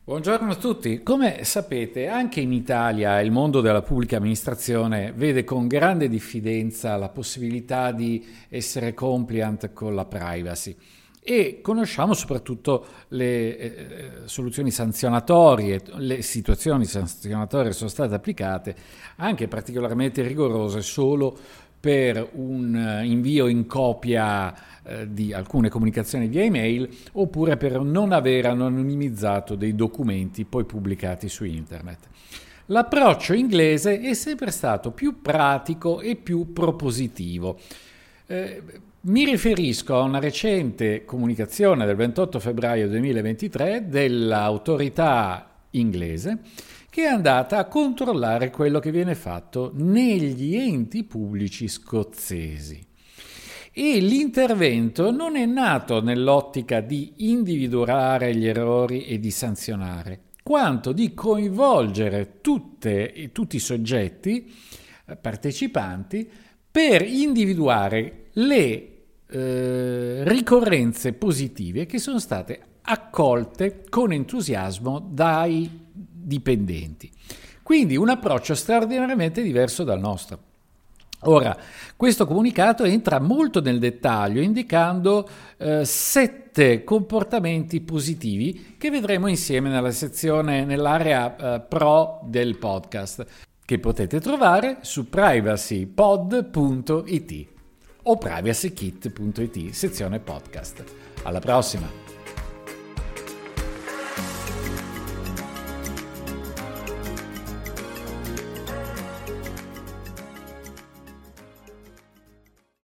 Buongiorno a tutti. Come sapete, anche in Italia il mondo della pubblica amministrazione vede con grande diffidenza la possibilità di essere compliant con la privacy e conosciamo soprattutto le soluzioni sanzionatorie, le situazioni sanzionatorie sono state applicate anche particolarmente rigorose solo per un invio in copia di alcune comunicazioni via email oppure per non aver anonimizzato dei documenti poi pubblicati su internet. L'approccio inglese è sempre stato più pratico e più propositivo. Mi riferisco a una recente comunicazione del 28 febbraio 2023 dell'autorità inglese che è andata a controllare quello che viene fatto negli enti pubblici scozzesi. E l'intervento non è nato nell'ottica di individuare gli errori e di sanzionare, quanto di coinvolgere tutti i soggetti partecipanti per individuare le ricorrenze positive che sono state accolte con entusiasmo dai dipendenti. Quindi un approccio straordinariamente diverso dal nostro. Ora, questo comunicato entra molto nel dettaglio indicando 7 comportamenti positivi che vedremo insieme nell'area pro del podcast, che potete trovare su privacypod.it o privacykit.it, sezione podcast. Alla prossima!